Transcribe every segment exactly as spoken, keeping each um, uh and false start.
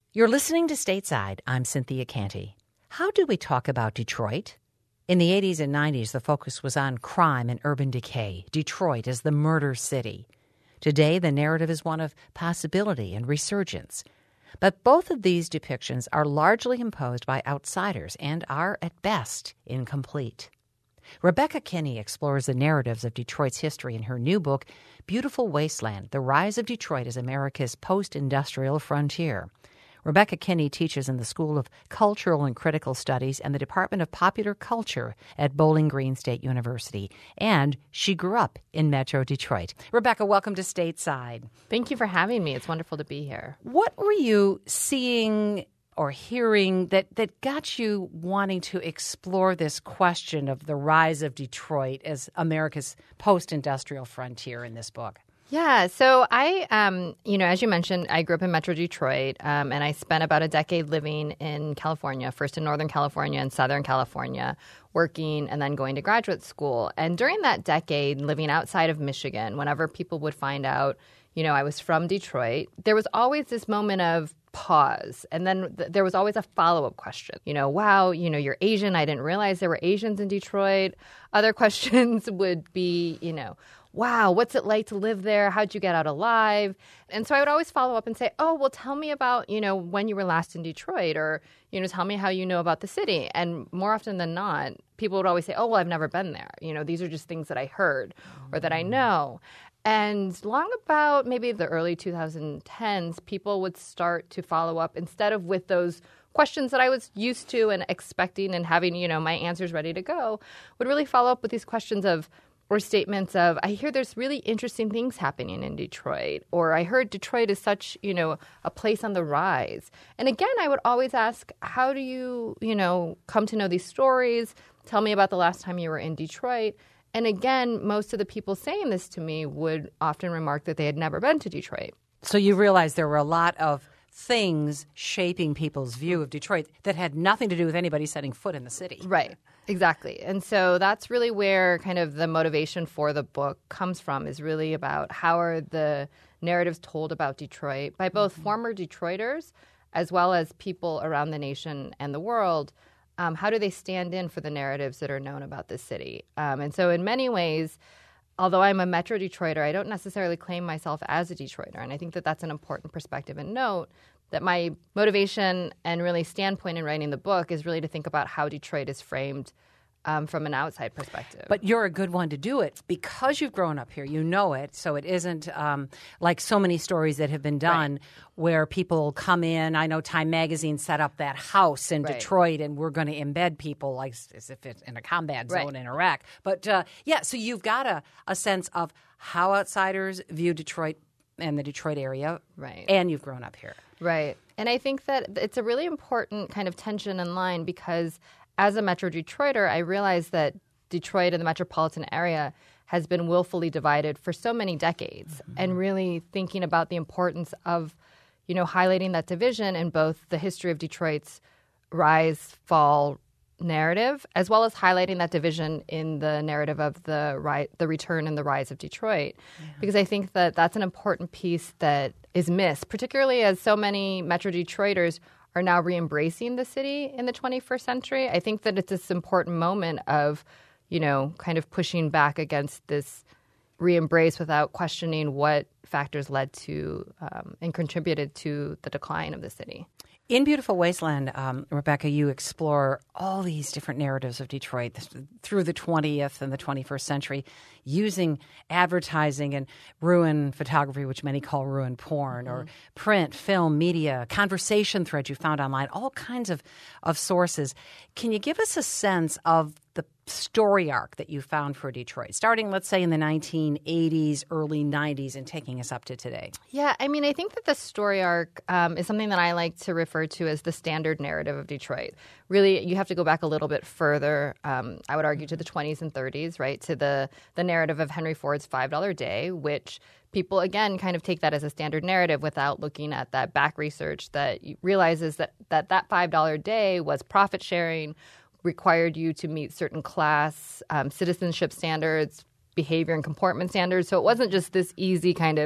You're listening to Stateside. I'm Cynthia Canty. How do we talk about Detroit? In the eighties and nineties, the focus was on crime and urban decay, Detroit as the murder city. Today, the narrative is one of possibility and resurgence. But both of these depictions are largely imposed by outsiders and are, at best, incomplete. Rebecca Kinney explores the narratives of Detroit's history in her new book, Beautiful Wasteland, The Rise of Detroit as America's Post-Industrial Frontier. Rebecca Kinney teaches in the School of Cultural and Critical Studies and the Department of Popular Culture at Bowling Green State University, and she grew up in Metro Detroit. Rebecca, welcome to Stateside. Thank you for having me. It's wonderful to be here. What were you seeing or hearing that, that got you wanting to explore this question of the rise of Detroit as America's post-industrial frontier in this book? Yeah, so I, um, you know, as you mentioned, I grew up in Metro Detroit, um, and I spent about a decade living in California, first in Northern California and Southern California, working and then going to graduate school. And during that decade, living outside of Michigan, whenever people would find out, you know, I was from Detroit, there was always this moment of pause. And then th- there was always a follow-up question. You know, wow, you know, you're Asian. I didn't realize there were Asians in Detroit. Other questions would be, you know, wow, what's it like to live there? How'd you get out alive? And so I would always follow up and say, oh, well, tell me about, you know, when you were last in Detroit, or, you know, tell me how you know about the city. And more often than not, people would always say, oh, well, I've never been there. You know, these are just things that I heard or that I know. And long about maybe the early twenty tens, people would start to follow up instead of with those questions that I was used to and expecting and having, you know, my answers ready to go, would really follow up with these questions of, or statements of, I hear there's really interesting things happening in Detroit, or I heard Detroit is such, you know, a place on the rise. And again, I would always ask, how do you, you know, come to know these stories? Tell me about the last time you were in Detroit. And again, most of the people saying this to me would often remark that they had never been to Detroit. So you realize there were a lot of things shaping people's view of Detroit that had nothing to do with anybody setting foot in the city. Right. Exactly. And so that's really where kind of the motivation for the book comes from, is really about how are the narratives told about Detroit by both mm-hmm. former Detroiters as well as people around the nation and the world. Um, how do they stand in for the narratives that are known about this city? Um, and so in many ways, although I'm a Metro Detroiter, I don't necessarily claim myself as a Detroiter. And I think that that's an important perspective and note, that my motivation and really standpoint in writing the book is really to think about how Detroit is framed um, from an outside perspective. But you're a good one to do it because you've grown up here. You know it. So it isn't um, like so many stories that have been done right. where people come in. I know Time Magazine set up that house in right. Detroit, and we're going to embed people like as if it's in a combat zone right. in Iraq. But uh, yeah, so you've got a, a sense of how outsiders view Detroit and the Detroit area. Right. And you've grown up here. Right. And I think that it's a really important kind of tension in line, because as a Metro Detroiter, I realize that Detroit and the metropolitan area has been willfully divided for so many decades, mm-hmm. and really thinking about the importance of, you know, highlighting that division in both the history of Detroit's rise, fall narrative, as well as highlighting that division in the narrative of the ri- the return and the rise of Detroit. Yeah. Because I think that that's an important piece that is missed, particularly as so many Metro Detroiters are now re-embracing the city in the twenty-first century. I think that it's this important moment of, you know, kind of pushing back against this re-embrace without questioning what factors led to um, and contributed to the decline of the city. In Beautiful Wasteland, um, Rebecca, you explore all these different narratives of Detroit through the twentieth and the twenty-first century, using advertising and ruin photography, which many call ruin porn, mm-hmm. or print, film, media, conversation threads you found online, all kinds of, of sources. Can you give us a sense of the story arc that you found for Detroit, starting, let's say, in the nineteen eighties, early nineties, and taking us up to today? Yeah, I mean, I think that the story arc um, is something that I like to refer to as the standard narrative of Detroit. Really, you have to go back a little bit further, um, I would argue, to the twenties and thirties, right, to the, the narrative of Henry Ford's five dollar Day, which people, again, kind of take that as a standard narrative without looking at that back research that realizes that that, that five dollar day was profit sharing, required you to meet certain class um, citizenship standards, behavior and comportment standards. So it wasn't just this easy kind of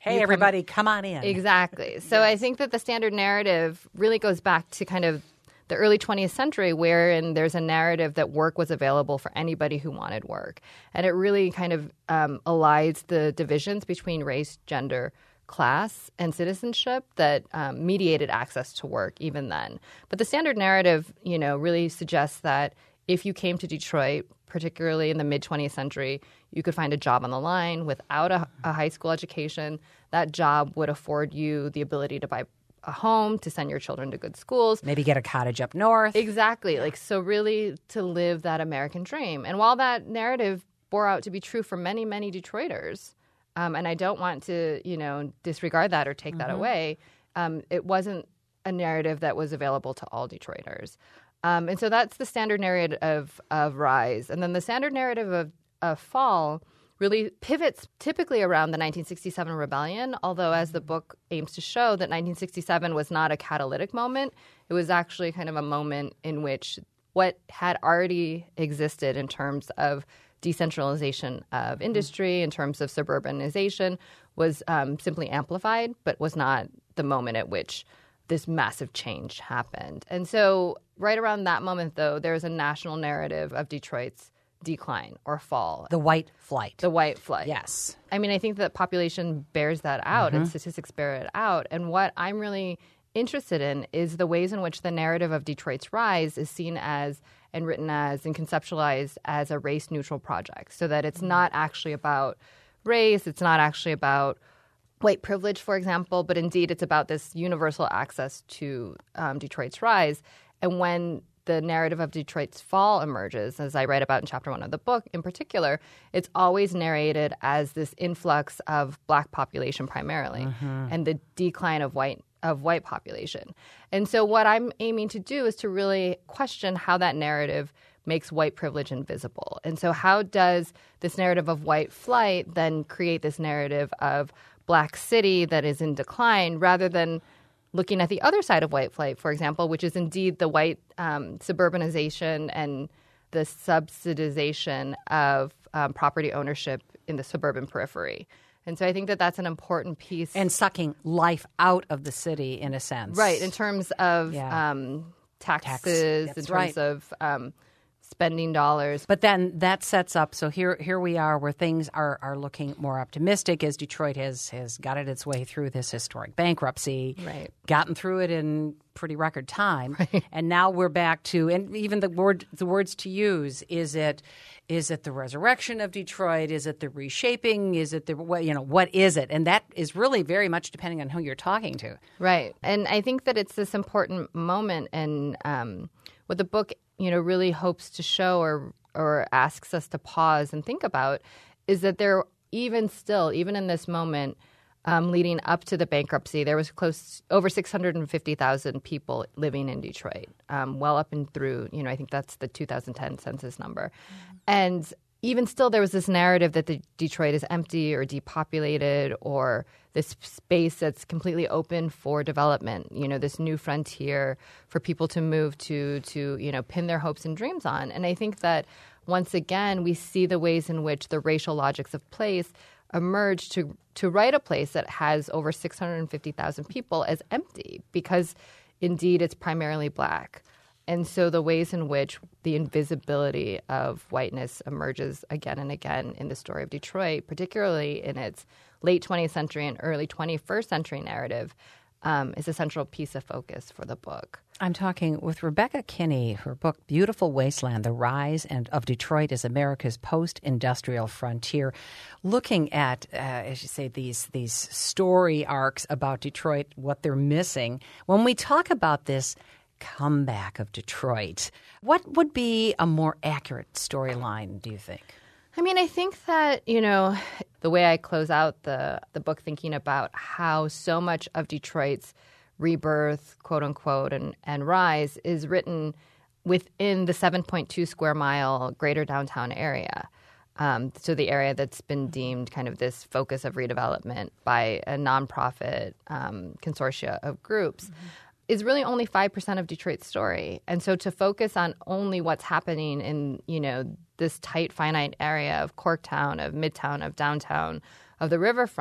Hey, you everybody, come, come on in. Exactly. So yes. I think that the standard narrative really goes back to kind of the early twentieth century, wherein there's a narrative that work was available for anybody who wanted work. And it really kind of um, elides the divisions between race, gender, class, and citizenship that um, mediated access to work even then. But the standard narrative, you know, really suggests that if you came to Detroit, particularly in the mid-twentieth century, you could find a job on the line without a, a high school education. That job would afford you the ability to buy a home, to send your children to good schools. Maybe get a cottage up north. Exactly. Like, so really to live that American dream. And while that narrative bore out to be true for many, many Detroiters, um, and I don't want to, you know, disregard that or take mm-hmm. that away, um, it wasn't a narrative that was available to all Detroiters. Um, and so that's the standard narrative of, of Rise. And then the standard narrative of, of Fall really pivots typically around the nineteen sixty-seven rebellion, although as the book aims to show that nineteen sixty-seven was not a catalytic moment. It was actually kind of a moment in which what had already existed in terms of decentralization of industry, in terms of suburbanization, was um, simply amplified, but was not the moment at which this massive change happened. And so right around that moment, though, there's a national narrative of Detroit's decline or fall. The white flight. The white flight. Yes. I mean, I think that population bears that out mm-hmm. and statistics bear it out. And what I'm really interested in is the ways in which the narrative of Detroit's rise is seen as and written as and conceptualized as a race-neutral project, so that it's not actually about race, it's not actually about white privilege, for example, but indeed it's about this universal access to um, Detroit's rise. And when the narrative of Detroit's fall emerges, as I write about in chapter one of the book in particular, it's always narrated as this influx of Black population primarily mm-hmm. and the decline of white of white population. And so what I'm aiming to do is to really question how that narrative makes white privilege invisible. And so how does this narrative of white flight then create this narrative of Black city that is in decline, rather than looking at the other side of white flight, for example, which is indeed the white um, suburbanization and the subsidization of um, property ownership in the suburban periphery. And so I think that that's an important piece. And sucking life out of the city, in a sense. Right, in terms of yeah. um, taxes, Tax. in terms right. of um, spending dollars. But then that sets up, so here here we are where things are, are looking more optimistic as Detroit has, has gotten its way through this historic bankruptcy, right. gotten through it in pretty record time. Right. And now we're back to, and even the word the words to use, is it is it the resurrection of Detroit? Is it the reshaping? Is it the, you know, what is it? And that is really very much depending on who you're talking to. Right. And I think that it's this important moment, and um, what the book you know, really hopes to show or or asks us to pause and think about is that there, even still, even in this moment, um, leading up to the bankruptcy, there was close over six hundred fifty thousand people living in Detroit, um, well up and through, you know, I think that's the two thousand ten census number. Mm-hmm. And even still, there was this narrative that the Detroit is empty or depopulated, or this space that's completely open for development, you know, this new frontier for people to move to, to, you know, pin their hopes and dreams on. And I think that once again, we see the ways in which the racial logics of place emerge to, to write a place that has over six hundred fifty thousand people as empty, because indeed it's primarily Black. And so the ways in which the invisibility of whiteness emerges again and again in the story of Detroit, particularly in its late twentieth century and early twenty-first century narrative, um, is a central piece of focus for the book. I'm talking with Rebecca Kinney. Her book, Beautiful Wasteland, The Rise and of Detroit as America's Post-Industrial Frontier, looking at, uh, as you say, these, these story arcs about Detroit, what they're missing. When we talk about this comeback of Detroit, what would be a more accurate storyline, do you think? I mean, I think that, you know, the way I close out the, the book thinking about how so much of Detroit's rebirth, quote unquote, and, and rise is written within the seven point two square mile greater downtown area. Um, so the area that's been deemed kind of this focus of redevelopment by a nonprofit um, consortia of groups. Mm-hmm. is really only five percent of Detroit's story. And so to focus on only what's happening in, you know, this tight, finite area of Corktown, of Midtown, of downtown, of the riverfront,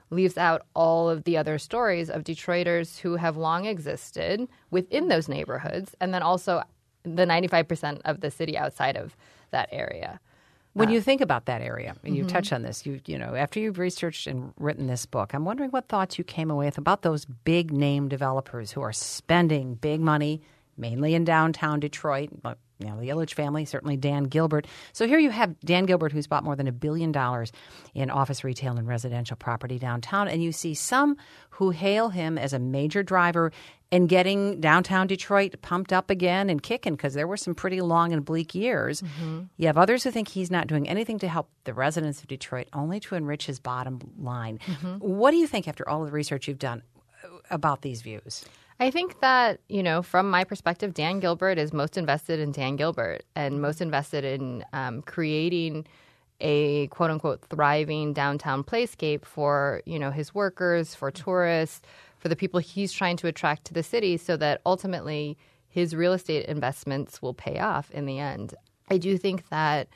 leaves out all of the other stories of Detroiters who have long existed within those neighborhoods, and then also the ninety-five percent of the city outside of that area. When uh, you think about that area, and you mm-hmm. touch on this, you you know, after you've researched and written this book, I'm wondering what thoughts you came away with about those big name developers who are spending big money, mainly in downtown Detroit. But, you know, the Ilitch family, certainly Dan Gilbert. So here you have Dan Gilbert, who's bought more than a billion dollars in office, retail, and residential property downtown. And you see some who hail him as a major driver in getting downtown Detroit pumped up again and kicking, because there were some pretty long and bleak years. Mm-hmm. You have others who think he's not doing anything to help the residents of Detroit, only to enrich his bottom line. Mm-hmm. What do you think, after all the research you've done, about these views? I think that, you know, from my perspective, Dan Gilbert is most invested in Dan Gilbert and most invested in um, creating a quote unquote thriving downtown playscape for, you know, his workers, for tourists, for the people he's trying to attract to the city, so that ultimately his real estate investments will pay off in the end. I do think that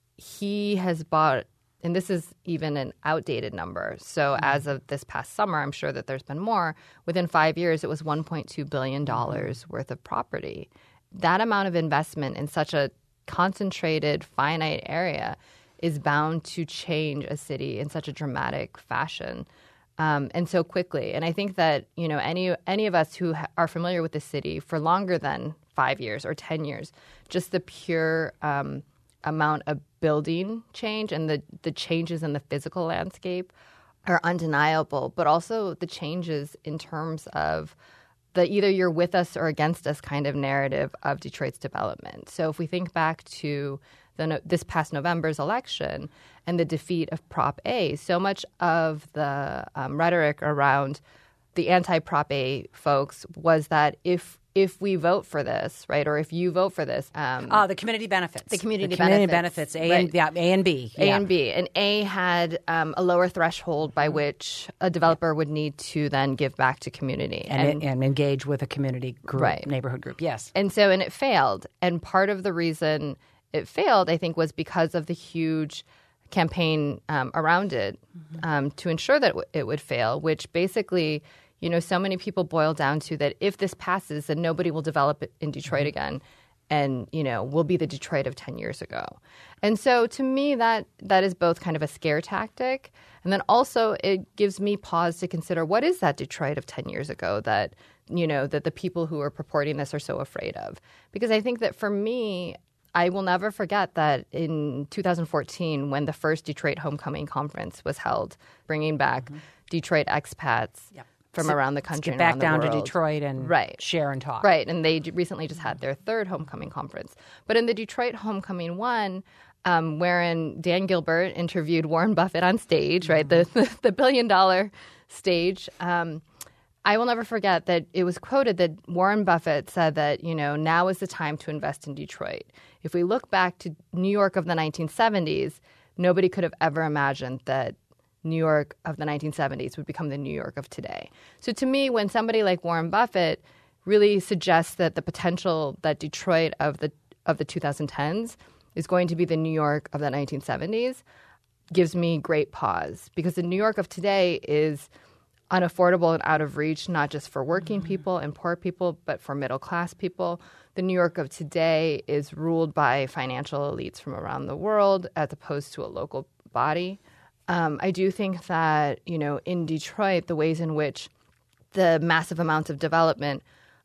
he has bought, and this is even an outdated number. So mm-hmm. as of this past summer, I'm sure that there's been more. Within five years, it was one point two billion dollars mm-hmm. worth of property. That amount of investment in such a concentrated, finite area is bound to change a city in such a dramatic fashion um, and so quickly. And I think that, you know, any any of us who ha- are familiar with the city for longer than five years or ten years, just the pure um, amount of building change and the, the changes in the physical landscape are undeniable, but also the changes in terms of the either you're with us or against us kind of narrative of Detroit's development. So if we think back to the, this past November's election and the defeat of Prop A, so much of the um, rhetoric around the anti-Prop A folks was that if if we vote for this, right, or if you vote for this, um, uh, the community benefits, the community, the community benefits, benefits, A right. and yeah, A and B, A yeah. and B, and A had um, a lower threshold by which a developer would need to then give back to community and, and, and engage with a community group, right. neighborhood group. Yes, and so and it failed, and part of the reason it failed, I think, was because of the huge campaign um, around it mm-hmm. um, to ensure that it, w- it would fail, which basically, you know, so many people boil down to that if this passes, then nobody will develop it in Detroit mm-hmm. again, and, you know, we'll be the Detroit of ten years ago. And so to me, that that is both kind of a scare tactic, and then also it gives me pause to consider what is that Detroit of ten years ago that, you know, that the people who are purporting this are so afraid of. Because I think that for me, I will never forget that in two thousand fourteen, when the first Detroit Homecoming Conference was held, bringing back mm-hmm. Detroit expats yep. from so around the country get back and down the to Detroit and right. share and talk. Right, and they recently just had their third Homecoming Conference. But in the Detroit Homecoming one, um, wherein Dan Gilbert interviewed Warren Buffett on stage, right, mm-hmm. the, the billion-dollar stage, um, I will never forget that it was quoted that Warren Buffett said that, you know, now is the time to invest in Detroit. If we look back to New York of the nineteen seventies, nobody could have ever imagined that New York of the nineteen seventies would become the New York of today. So to me, when somebody like Warren Buffett really suggests that the potential that Detroit of the of the twenty tens is going to be the New York of the nineteen seventies, gives me great pause, because the New York of today is unaffordable and out of reach, not just for working mm-hmm. people and poor people, but for middle-class people. The New York of today is ruled by financial elites from around the world as opposed to a local body. Um, I do think that, you know, in Detroit, the ways in which the massive amounts of development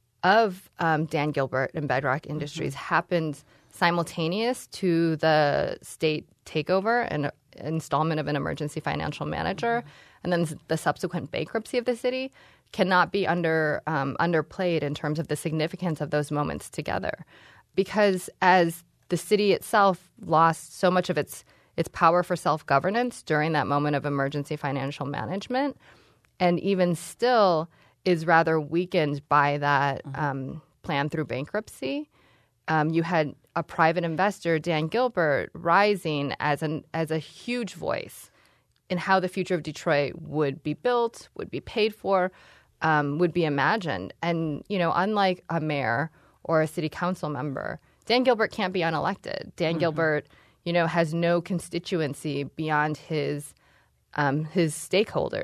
of um, Dan Gilbert and Bedrock Industries mm-hmm. happened simultaneous to the state takeover and installment of an emergency financial manager, mm-hmm. and then the subsequent bankruptcy of the city, cannot be under um, underplayed in terms of the significance of those moments together. Because as the city itself lost so much of its its power for self-governance during that moment of emergency financial management, and even still is rather weakened by that mm-hmm. um, plan through bankruptcy. Um, you had a private investor, Dan Gilbert, rising as an as a huge voice in how the future of Detroit would be built, would be paid for, um, would be imagined. And, you know, unlike a mayor or a city council member, Dan Gilbert can't be unelected. Dan mm-hmm. Gilbert, you know, has no constituency beyond his um, his stakeholders,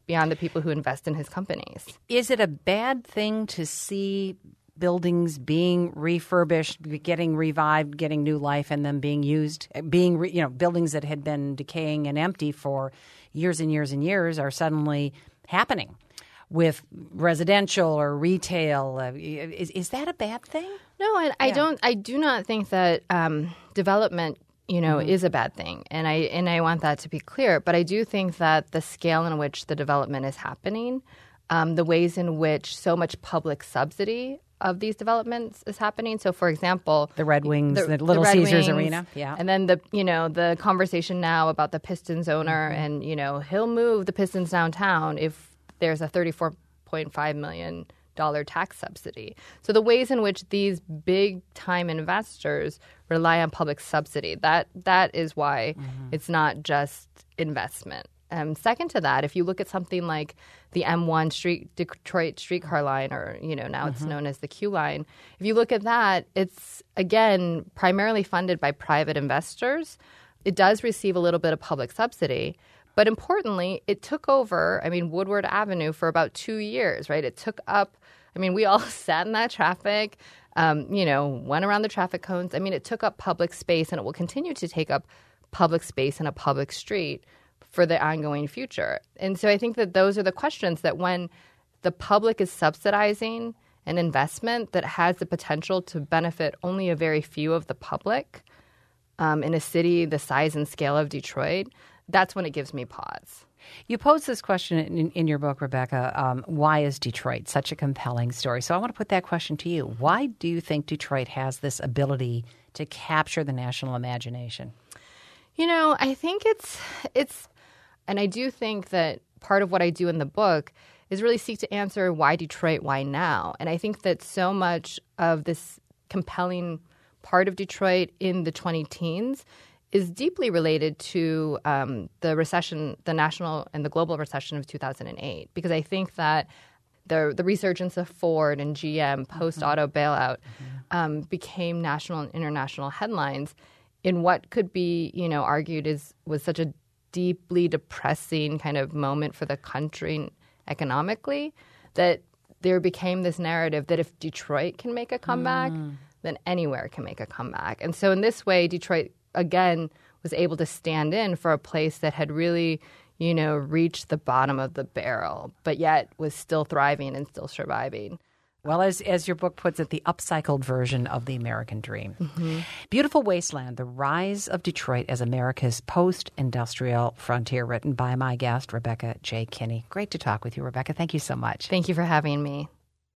beyond the people who invest in his companies. Is it a bad thing to see buildings being refurbished, getting revived, getting new life, and then being used, being, re, you know, buildings that had been decaying and empty for years and years and years are suddenly happening with residential or retail? Uh, is, is that a bad thing? No, and I Yeah. don't. I do not think that um, development, you know, Mm-hmm. is a bad thing, and I and I want that to be clear. But I do think that the scale in which the development is happening, um, the ways in which so much public subsidy of these developments is happening. So, for example, The Red Wings, the, the Little Red Caesars Wings, Arena, yeah. and then the you know the conversation now about the Pistons owner, Mm-hmm. and you know he'll move the Pistons downtown if there's a thirty-four point five million dollar tax subsidy. So the ways in which these big time investors rely on public subsidy, that that is why Mm-hmm. it's not just investment. Um, second to that, if you look at something like the M one street Detroit streetcar line, or you know now it's known as the Q line, if you look at that, it's again primarily funded by private investors. It does receive a little bit of public subsidy, but importantly, it took over. I mean, Woodward Avenue for about two years, right? It took up. I mean, we all sat in that traffic, um, you know, went around the traffic cones. I mean, it took up public space, and it will continue to take up public space in a public street for the ongoing future. And so I think that those are the questions that when the public is subsidizing an investment that has the potential to benefit only a very few of the public um, in a city the size and scale of Detroit, that's when it gives me pause. You pose this question in, in your book, Rebecca, um, why is Detroit such a compelling story? So I want to put that question to you. Why do you think Detroit has this ability to capture the national imagination? You know, I think it's it's and I do think that part of what I do in the book is really seek to answer why Detroit, why now? And I think that so much of this compelling part of Detroit in the twenty teens is deeply related to um, the recession, the national and the global recession of two thousand eight, because I think that the the resurgence of Ford and G M post-auto bailout um, became national and international headlines in what could be, you know, argued is was such a deeply depressing kind of moment for the country economically, that there became this narrative that if Detroit can make a comeback, mm. then anywhere can make a comeback. And so in this way, Detroit, again, was able to stand in for a place that had really, you know, reached the bottom of the barrel, but yet was still thriving and still surviving. Well, as as your book puts it, the upcycled version of the American dream. Mm-hmm. Beautiful Wasteland, The Rise of Detroit as America's Post-Industrial Frontier, written by my guest, Rebecca J. Kinney. Great to talk with you, Rebecca. Thank you so much. Thank you for having me.